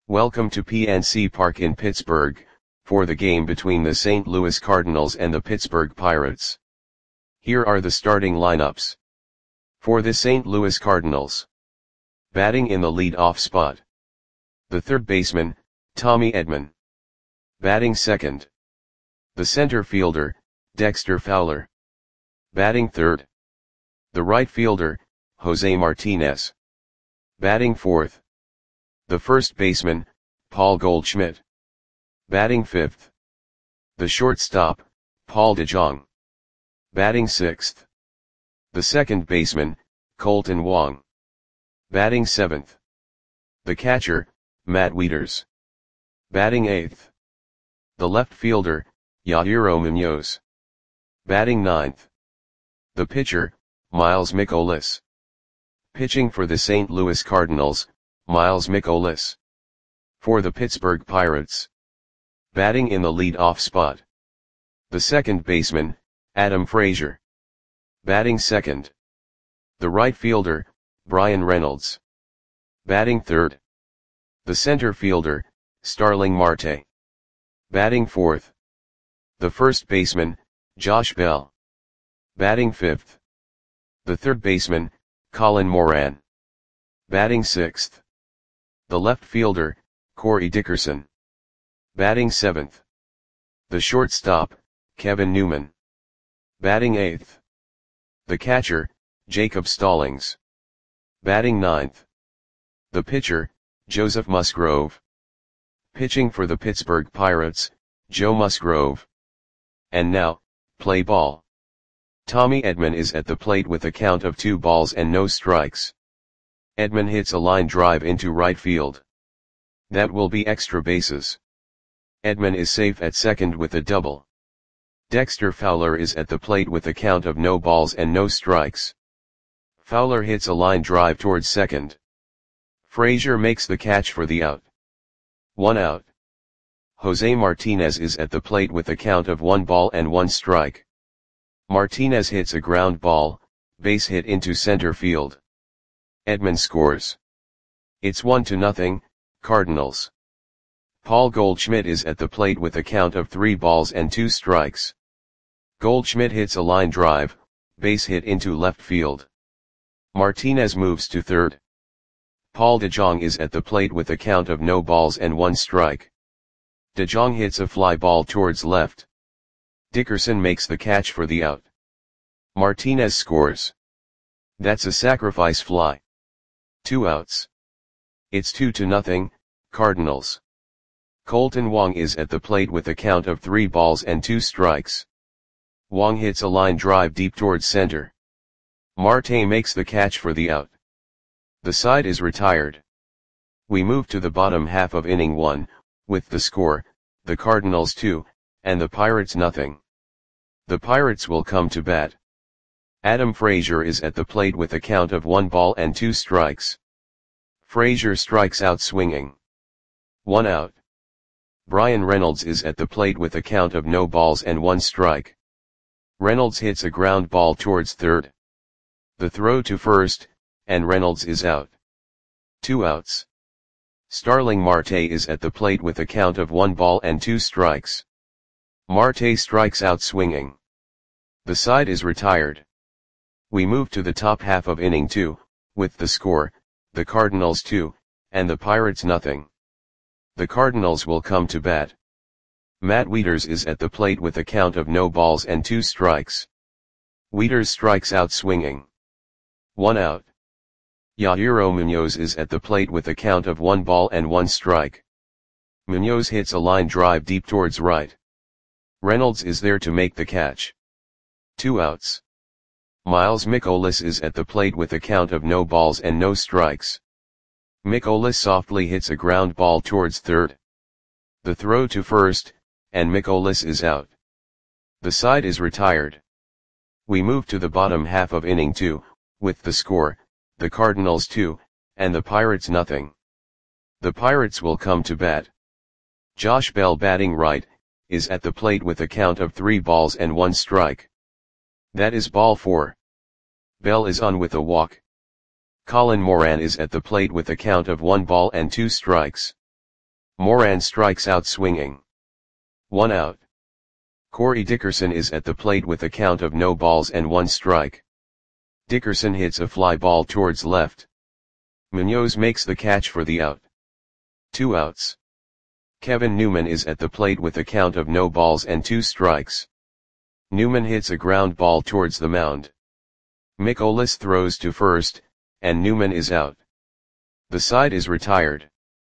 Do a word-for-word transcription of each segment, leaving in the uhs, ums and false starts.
Welcome to P N C Park in Pittsburgh, for the game between the Saint Louis Cardinals and the Pittsburgh Pirates. Here are the starting lineups. For the Saint Louis Cardinals. Batting in the lead-off spot. The third baseman, Tommy Edman. Batting second. The center fielder, Dexter Fowler. Batting third. The right fielder, Jose Martinez. Batting fourth. The first baseman, Paul Goldschmidt. Batting fifth. The shortstop, Paul DeJong. Batting sixth. The second baseman, Colton Wong. Batting seventh. The catcher, Matt Wieters. Batting eighth. The left fielder, Yairo Munoz. Batting ninth. The pitcher, Miles Mikolas. Pitching for the Saint Louis Cardinals, Miles Mikolas. For the Pittsburgh Pirates. Batting in the lead-off spot. The second baseman, Adam Frazier. Batting second. The right fielder, Bryan Reynolds. Batting third. The center fielder, Starling Marte. Batting fourth. The first baseman, Josh Bell. Batting fifth. The third baseman, Colin Moran. Batting sixth. The left fielder, Corey Dickerson. Batting seventh. The shortstop, Kevin Newman. Batting eighth. The catcher, Jacob Stallings. Batting ninth. The pitcher, Joseph Musgrove. Pitching for the Pittsburgh Pirates, Joe Musgrove. And now, play ball. Tommy Edman is at the plate with a count of two balls and no strikes. Edman hits a line drive into right field. That will be extra bases. Edman is safe at second with a double. Dexter Fowler is at the plate with a count of no balls and no strikes. Fowler hits a line drive towards second. Frazier makes the catch for the out. One out. Jose Martinez is at the plate with a count of one ball and one strike. Martinez hits a ground ball, base hit into center field. Edman scores. It's one to nothing, Cardinals. Paul Goldschmidt is at the plate with a count of three balls and two strikes. Goldschmidt hits a line drive, base hit into left field. Martinez moves to third. Paul DeJong is at the plate with a count of no balls and one strike. DeJong hits a fly ball towards left. Dickerson makes the catch for the out. Martinez scores. That's a sacrifice fly. Two outs. It's two to nothing, Cardinals. Colton Wong is at the plate with a count of three balls and two strikes. Wong hits a line drive deep towards center. Marte makes the catch for the out. The side is retired. We move to the bottom half of inning one, with the score, the Cardinals two, and the Pirates nothing. The Pirates will come to bat. Adam Frazier is at the plate with a count of one ball and two strikes. Frazier strikes out swinging. One out. Bryan Reynolds is at the plate with a count of no balls and one strike. Reynolds hits a ground ball towards third. The throw to first, and Reynolds is out. Two outs. Starling Marte is at the plate with a count of one ball and two strikes. Marte strikes out swinging. The side is retired. We move to the top half of inning two, with the score, the Cardinals two, and the Pirates nothing. The Cardinals will come to bat. Matt Wieters is at the plate with a count of no balls and two strikes. Wieters strikes out swinging. One out. Yairo Munoz is at the plate with a count of one ball and one strike. Munoz hits a line drive deep towards right. Reynolds is there to make the catch. Two outs. Miles Mikolas is at the plate with a count of no balls and no strikes. Mikolas softly hits a ground ball towards third. The throw to first, and Mikolas is out. The side is retired. We move to the bottom half of inning two, with the score, the Cardinals two, and the Pirates nothing. The Pirates will come to bat. Josh Bell batting right, is at the plate with a count of three balls and one strike. That is ball four. Bell is on with a walk. Colin Moran is at the plate with a count of one ball and two strikes. Moran strikes out swinging. One out. Corey Dickerson is at the plate with a count of no balls and one strike. Dickerson hits a fly ball towards left. Munoz makes the catch for the out. Two outs. Kevin Newman is at the plate with a count of no balls and two strikes. Newman hits a ground ball towards the mound. Mikolas throws to first, and Newman is out. The side is retired.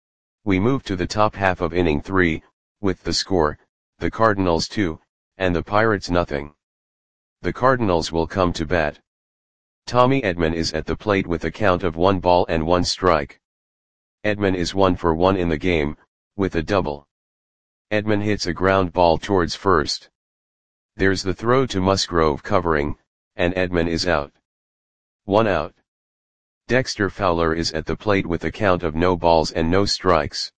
We move to the top half of inning three, with the score, the Cardinals two, and the Pirates nothing. The Cardinals will come to bat. Tommy Edman is at the plate with a count of one ball and one strike. Edman is one for one in the game, with a double. Edman hits a ground ball towards first. There's the throw to Musgrove covering, and Edman is out. One out. Dexter Fowler is at the plate with a count of no balls and no strikes.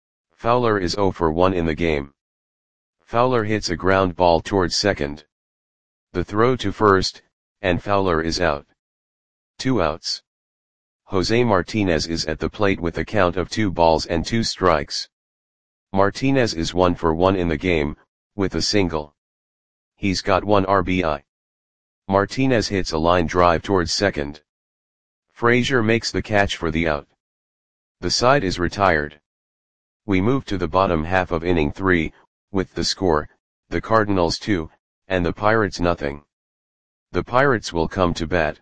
Fowler is zero for one in the game. Fowler hits a ground ball towards second. The throw to first, and Fowler is out. Two outs. Jose Martinez is at the plate with a count of two balls and two strikes. Martinez is one for one in the game, with a single. He's got one R B I. Martinez hits a line drive towards second. Frazier makes the catch for the out. The side is retired. We move to the bottom half of inning three, with the score, the Cardinals two, and the Pirates nothing. The Pirates will come to bat.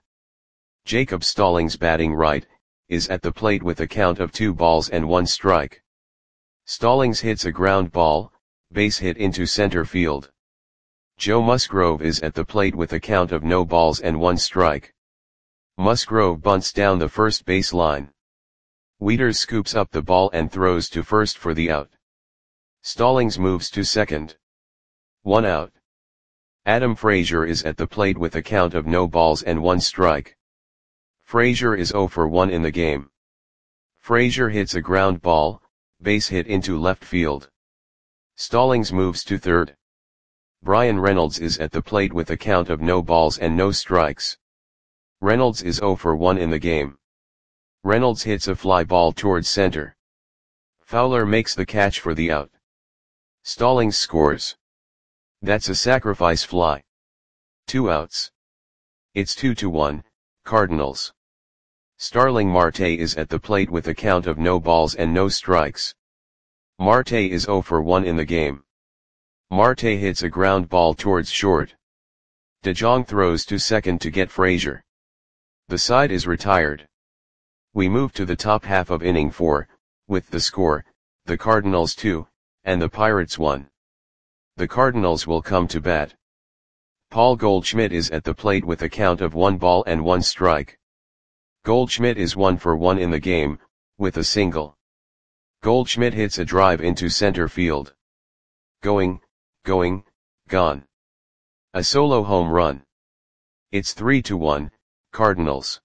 Jacob Stallings batting right, is at the plate with a count of two balls and one strike. Stallings hits a ground ball, base hit into center field. Joe Musgrove is at the plate with a count of no balls and one strike. Musgrove bunts down the first base line. Wieters scoops up the ball and throws to first for the out. Stallings moves to second. One out. Adam Frazier is at the plate with a count of no balls and one strike. Frazier is zero for one in the game. Frazier hits a ground ball, base hit into left field. Stallings moves to third. Brian Reynolds is at the plate with a count of no balls and no strikes. Reynolds is zero for one in the game. Reynolds hits a fly ball towards center. Fowler makes the catch for the out. Stallings scores. That's a sacrifice fly. Two outs. It's two to one, Cardinals. Starling Marte is at the plate with a count of no balls and no strikes. Marte is zero for one in the game. Marte hits a ground ball towards short. DeJong throws to second to get Frazier. The side is retired. We move to the top half of inning four, with the score, the Cardinals two, and the Pirates one. The Cardinals will come to bat. Paul Goldschmidt is at the plate with a count of one ball and one strike. Goldschmidt is one for one in the game, with a single. Goldschmidt hits a drive into center field. Going, going, gone. A solo home run. It's three to one, Cardinals.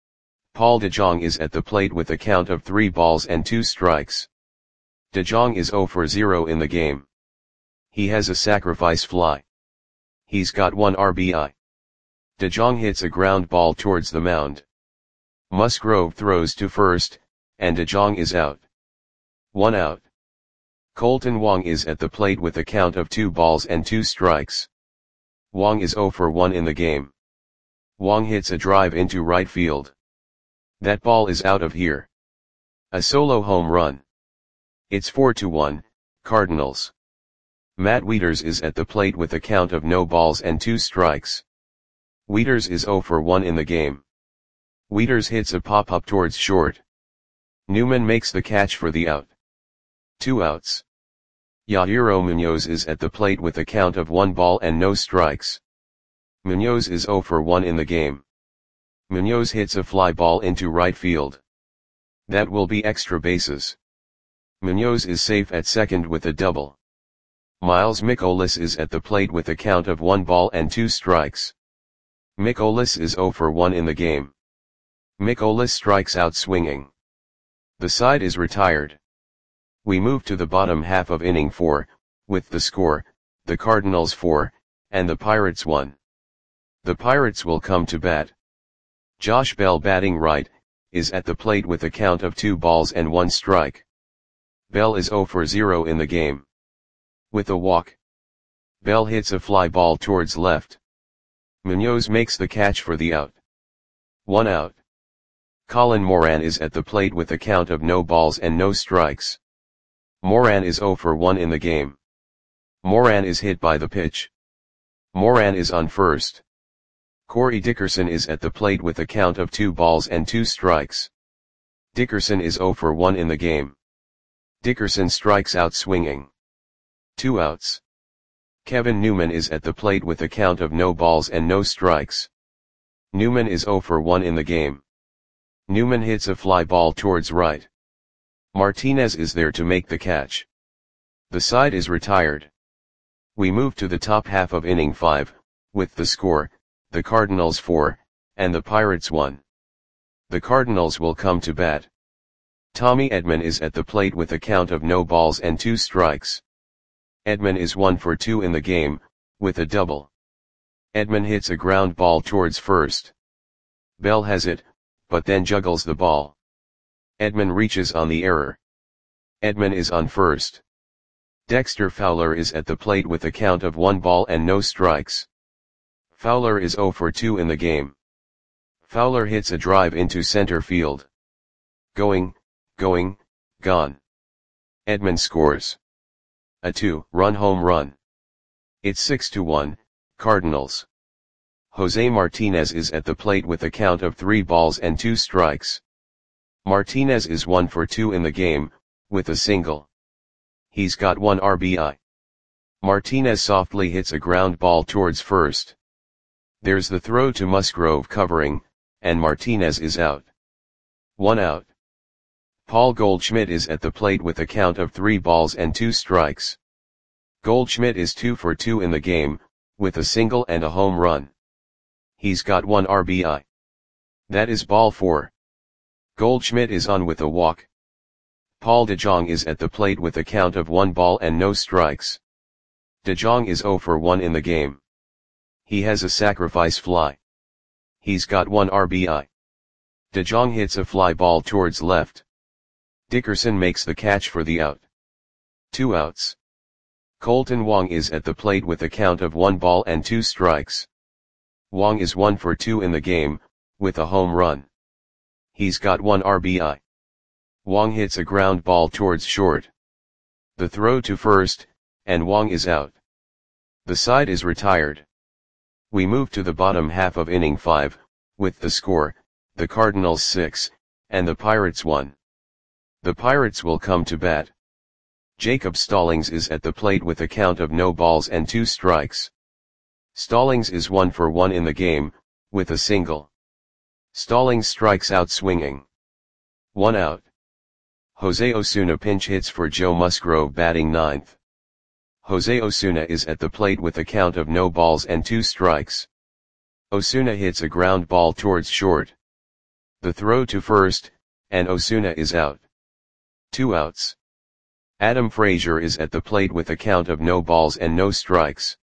Paul DeJong is at the plate with a count of three balls and two strikes. DeJong is zero for zero in the game. He has a sacrifice fly. He's got one R B I. DeJong hits a ground ball towards the mound. Musgrove throws to first, and DeJong is out. One out. Colton Wong is at the plate with a count of two balls and two strikes. Wong is zero for one in the game. Wong hits a drive into right field. That ball is out of here. A solo home run. It's four to one, Cardinals. Matt Wieters is at the plate with a count of no balls and two strikes. Wieters is zero for one in the game. Wieters hits a pop-up towards short. Newman makes the catch for the out. Two outs. Yairo Munoz is at the plate with a count of one ball and no strikes. Munoz is zero for one in the game. Munoz hits a fly ball into right field. That will be extra bases. Munoz is safe at second with a double. Miles Mikolas is at the plate with a count of one ball and two strikes. Mikolas is zero for one in the game. Mikolas strikes out swinging. The side is retired. We move to the bottom half of inning four, with the score, the Cardinals four, and the Pirates one. The Pirates will come to bat. Josh Bell batting right, is at the plate with a count of two balls and one strike. Bell is zero for zero in the game. With a walk, Bell hits a fly ball towards left. Munoz makes the catch for the out. One out. Colin Moran is at the plate with a count of no balls and no strikes. Moran is zero for one in the game. Moran is hit by the pitch. Moran is on first. Corey Dickerson is at the plate with a count of two balls and two strikes. Dickerson is zero for one in the game. Dickerson strikes out swinging. Two outs. Kevin Newman is at the plate with a count of no balls and no strikes. Newman is zero for one in the game. Newman hits a fly ball towards right. Martinez is there to make the catch. The side is retired. We move to the top half of inning five, with the score, the Cardinals four, and the Pirates one. The Cardinals will come to bat. Tommy Edman is at the plate with a count of no balls and two strikes. Edman is one for two in the game, with a double. Edman hits a ground ball towards first. Bell has it, but then juggles the ball. Edman reaches on the error. Edman is on first. Dexter Fowler is at the plate with a count of one ball and no strikes. Fowler is zero for two in the game. Fowler hits a drive into center field. Going, going, gone. Edman scores a two-run home run. It's six to one, Cardinals. Jose Martinez is at the plate with a count of three balls and two strikes. Martinez is one for two in the game, with a single. He's got one R B I. Martinez softly hits a ground ball towards first. There's the throw to Musgrove covering, and Martinez is out. One out. Paul Goldschmidt is at the plate with a count of three balls and two strikes. Goldschmidt is two for two in the game, with a single and a home run. He's got one R B I. That is ball four. Goldschmidt is on with a walk. Paul DeJong is at the plate with a count of one ball and no strikes. DeJong is zero for one in the game. He has a sacrifice fly. He's got one R B I. DeJong hits a fly ball towards left. Dickerson makes the catch for the out. Two outs. Colton Wong is at the plate with a count of one ball and two strikes. Wong is one for two in the game, with a home run. He's got one R B I. Wong hits a ground ball towards short. The throw to first, and Wong is out. The side is retired. We move to the bottom half of inning five, with the score, the Cardinals six, and the Pirates one. The Pirates will come to bat. Jacob Stallings is at the plate with a count of no balls and two strikes. Stallings is one for one in the game, with a single. Stallings strikes out swinging. One out. Jose Osuna pinch hits for Joe Musgrove batting ninth. Jose Osuna is at the plate with a count of no balls and two strikes. Osuna hits a ground ball towards short. The throw to first, and Osuna is out. Two outs. Adam Frazier is at the plate with a count of no balls and no strikes.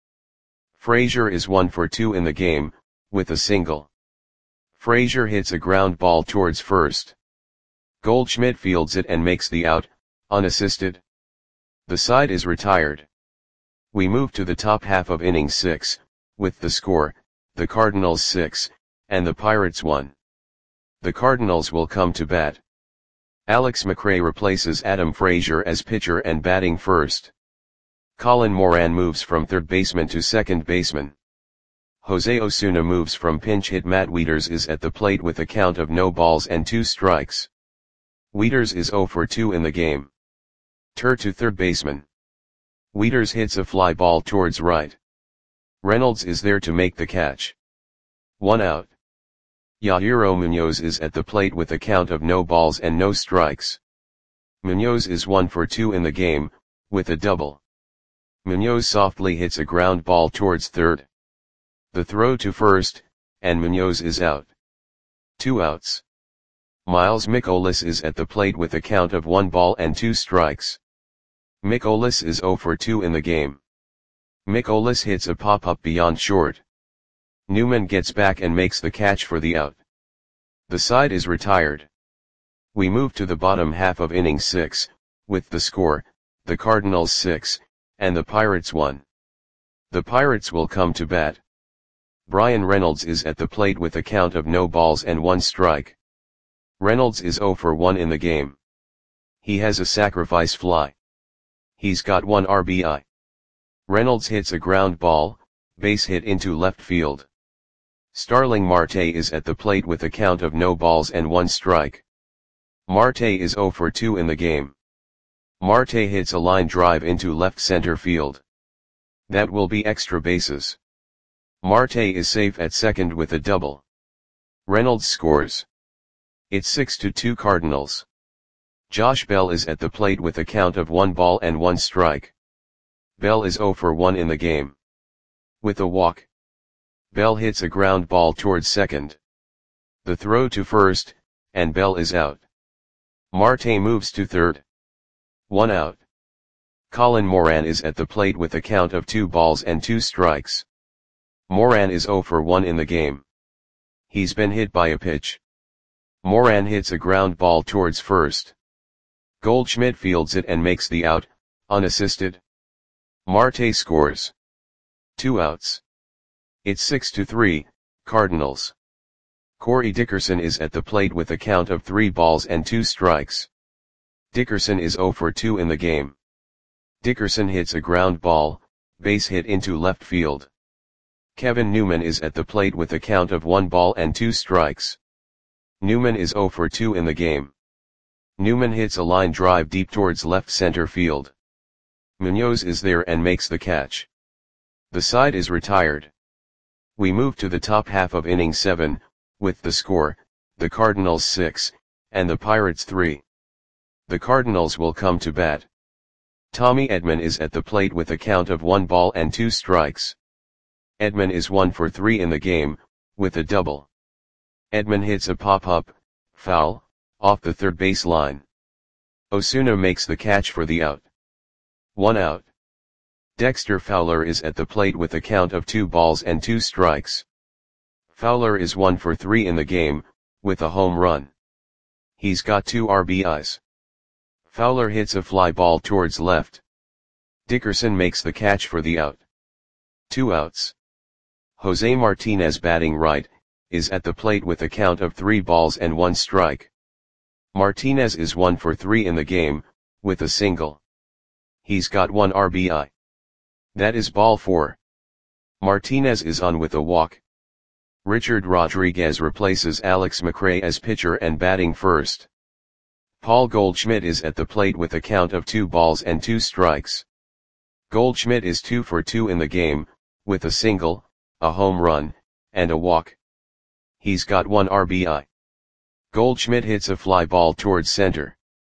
Frazier is one for two in the game, with a single. Frazier hits a ground ball towards first. Goldschmidt fields it and makes the out, unassisted. The side is retired. We move to the top half of inning six, with the score, the Cardinals six, and the Pirates one. The Cardinals will come to bat. Alex McRae replaces Adam Frazier as pitcher and batting first. Colin Moran moves from third baseman to second baseman. Jose Osuna moves from pinch hit. Matt Wieters is at the plate with a count of no balls and two strikes. Wieters is zero for two in the game. Tur to third baseman. Wieters hits a fly ball towards right. Reynolds is there to make the catch. One out. Yairo Munoz is at the plate with a count of no balls and no strikes. Munoz is one for two in the game, with a double. Munoz softly hits a ground ball towards third. The throw to first, and Munoz is out. Two outs. Miles Mikolas is at the plate with a count of one ball and two strikes. Mikolas is zero for two in the game. Mikolas hits a pop-up beyond short. Newman gets back and makes the catch for the out. The side is retired. We move to the bottom half of inning six, with the score, the Cardinals six, and the Pirates one. The Pirates will come to bat. Bryan Reynolds is at the plate with a count of no balls and one strike. Reynolds is oh for one in the game. He has a sacrifice fly. He's got one R B I. Reynolds hits a ground ball, base hit into left field. Starling Marte is at the plate with a count of no balls and one strike. Marte is oh for two in the game. Marte hits a line drive into left center field. That will be extra bases. Marte is safe at second with a double. Reynolds scores. It's six to two Cardinals. Josh Bell is at the plate with a count of one ball and one strike. Bell is oh for one in the game. With a walk. Bell hits a ground ball towards second. The throw to first, and Bell is out. Marte moves to third. One out. Colin Moran is at the plate with a count of two balls and two strikes. Moran is oh for one in the game. He's been hit by a pitch. Moran hits a ground ball towards first. Goldschmidt fields it and makes the out, unassisted. Marte scores. Two outs. It's six to three, Cardinals. Corey Dickerson is at the plate with a count of three balls and two strikes. Dickerson is oh for two in the game. Dickerson hits a ground ball, base hit into left field. Kevin Newman is at the plate with a count of one ball and two strikes. Newman is oh for two in the game. Newman hits a line drive deep towards left center field. Munoz is there and makes the catch. The side is retired. We move to the top half of inning seven, with the score, the Cardinals six, and the Pirates three. The Cardinals will come to bat. Tommy Edman is at the plate with a count of one ball and two strikes. Edman is one for three in the game, with a double. Edman hits a pop-up, foul, off the third base line. Osuna makes the catch for the out. One out. Dexter Fowler is at the plate with a count of two balls and two strikes. Fowler is one for three in the game, with a home run. He's got two R B Is. Fowler hits a fly ball towards left. Dickerson makes the catch for the out. Two outs. Jose Martinez, batting right, is at the plate with a count of three balls and one strike. Martinez is one for three in the game, with a single. He's got one R B I. That is ball four. Martinez is on with a walk. Richard Rodriguez replaces Alex McRae as pitcher and batting first. Paul Goldschmidt is at the plate with a count of two balls and two strikes. Goldschmidt is two for two in the game, with a single, a home run, and a walk. He's got one R B I. Goldschmidt hits a fly ball towards center.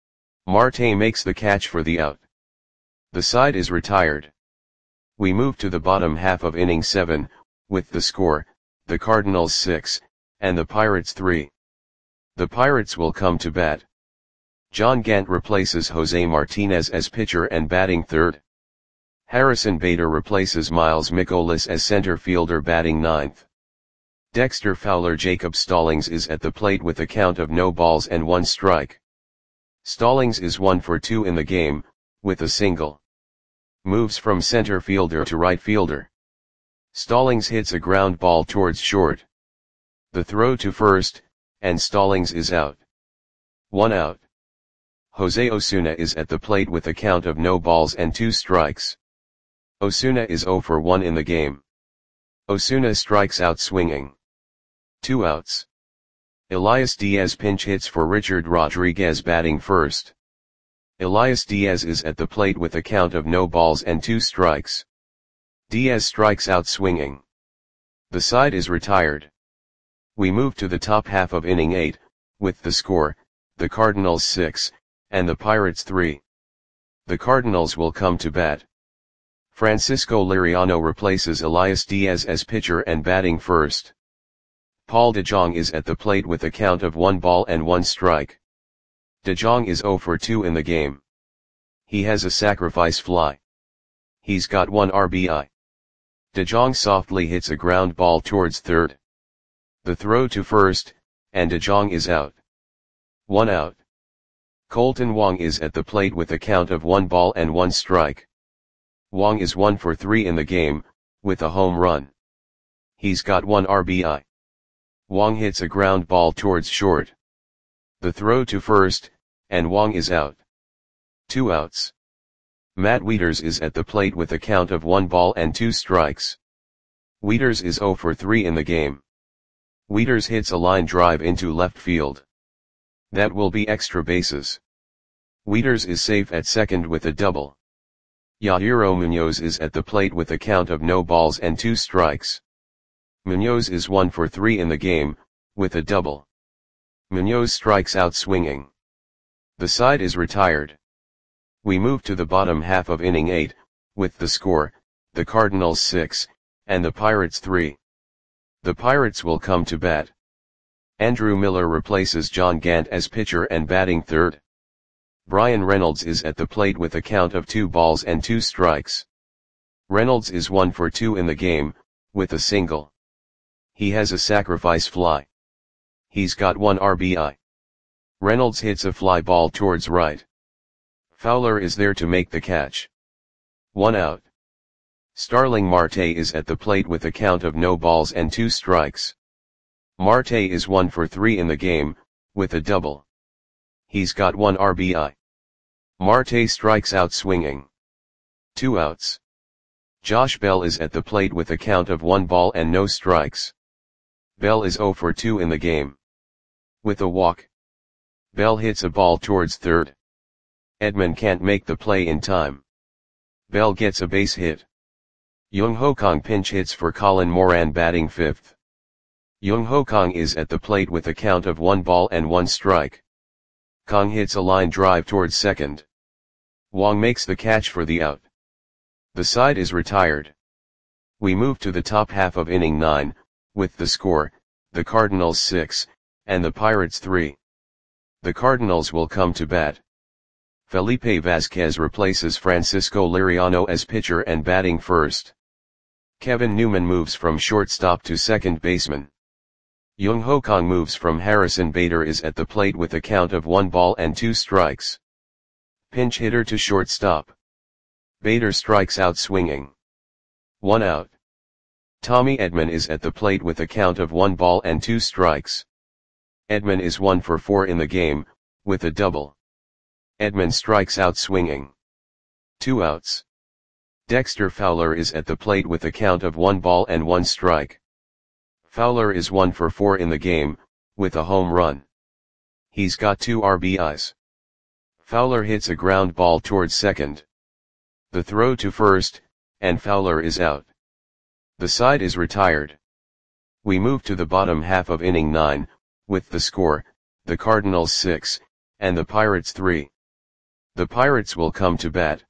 Marte makes the catch for the out. The side is retired. We move to the bottom half of inning seven, with the score, the Cardinals six, and the Pirates three. The Pirates will come to bat. John Gant replaces Jose Martinez as pitcher and batting third. Harrison Bader replaces Miles Mikolas as center fielder, batting ninth. Dexter Fowler Jacob Stallings is at the plate with a count of no balls and one strike. Stallings is one for two in the game, with a single. Moves from center fielder to right fielder. Stallings hits a ground ball towards short. The throw to first, and Stallings is out. One out. Jose Osuna is at the plate with a count of no balls and two strikes. Osuna is oh for one in the game. Osuna strikes out swinging. Two outs. Elias Diaz pinch hits for Richard Rodriguez, batting first. Elias Diaz is at the plate with a count of no balls and two strikes. Diaz strikes out swinging. The side is retired. We move to the top half of inning eight, with the score, the Cardinals six, and the Pirates three. The Cardinals will come to bat. Francisco Liriano replaces Elias Diaz as pitcher and batting first. Paul DeJong is at the plate with a count of one ball and one strike. DeJong is oh for two in the game. He has a sacrifice fly. He's got one R B I. DeJong softly hits a ground ball towards third. The throw to first, and DeJong is out. One out. Kolten Wong is at the plate with a count of one ball and one strike. Wong is one for three in the game, with a home run. He's got one R B I. Wong hits a ground ball towards short. The throw to first, and Wong is out. Two outs. Matt Wieters is at the plate with a count of one ball and two strikes. Wieters is zero for three in the game. Wieters hits a line drive into left field. That will be extra bases. Wieters is safe at second with a double. Yairo Munoz is at the plate with a count of no balls and two strikes. Munoz is one for three in the game, with a double. Munoz strikes out swinging. The side is retired. We move to the bottom half of inning eight, with the score, the Cardinals six, and the Pirates three. The Pirates will come to bat. Andrew Miller replaces John Gant as pitcher and batting third. Bryan Reynolds is at the plate with a count of two balls and two strikes. Reynolds is one for two in the game, with a single. He has a sacrifice fly. He's got one R B I. Reynolds hits a fly ball towards right. Fowler is there to make the catch. One out. Starling Marte is at the plate with a count of no balls and two strikes. Marte is one for three in the game, with a double. He's got one R B I. Marte strikes out swinging. Two outs. Josh Bell is at the plate with a count of one ball and no strikes. Bell is zero for two in the game. With a walk. Bell hits a ball towards third. Edman can't make the play in time. Bell gets a base hit. Jung Ho Kang pinch hits for Colin Moran batting fifth. Jung Ho Kang is at the plate with a count of one ball and one strike. Kang hits a line drive towards second. Wong makes the catch for the out. The side is retired. We move to the top half of inning nine, with the score, the Cardinals six, and the Pirates three. The Cardinals will come to bat. Felipe Vasquez replaces Francisco Liriano as pitcher and batting first. Kevin Newman moves from shortstop to second baseman. Jung Ho Kang moves from Harrison Bader is at the plate with a count of one ball and two strikes. Pinch hitter to shortstop. Bader strikes out swinging. One out. Tommy Edman is at the plate with a count of one ball and two strikes. Edman is one for four in the game, with a double. Edman strikes out swinging. Two outs. Dexter Fowler is at the plate with a count of one ball and one strike. Fowler is one for four in the game, with a home run. He's got two R B Is. Fowler hits a ground ball towards second. The throw to first, and Fowler is out. The side is retired. We move to the bottom half of inning nine, with the score, the Cardinals six, and the Pirates three. The Pirates will come to bat.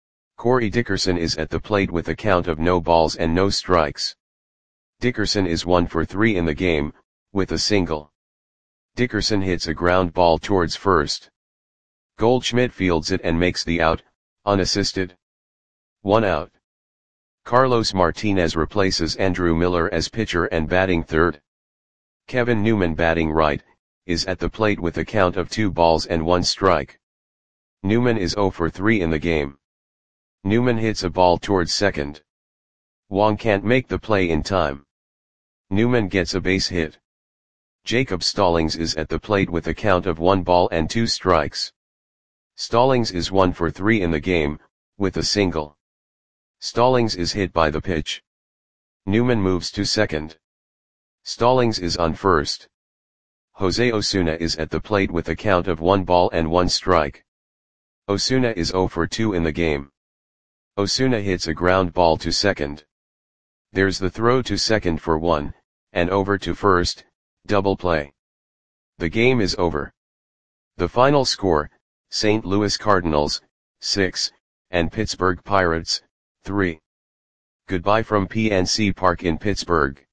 Corey Dickerson is at the plate with a count of no balls and no strikes. Dickerson is one for three in the game, with a single. Dickerson hits a ground ball towards first. Goldschmidt fields it and makes the out, unassisted. One out. Carlos Martinez replaces Andrew Miller as pitcher and batting third. Kevin Newman batting right, is at the plate with a count of two balls and one strike. Newman is zero for three in the game. Newman hits a ball towards second. Wong can't make the play in time. Newman gets a base hit. Jacob Stallings is at the plate with a count of one ball and two strikes. Stallings is one for three in the game, with a single. Stallings is hit by the pitch. Newman moves to second. Stallings is on first. Jose Osuna is at the plate with a count of one ball and one strike. Osuna is zero for two in the game. Osuna hits a ground ball to second. There's the throw to second for one, and over to first, double play. The game is over. The final score, Saint Louis Cardinals, six, and Pittsburgh Pirates, three. Goodbye from P N C Park in Pittsburgh.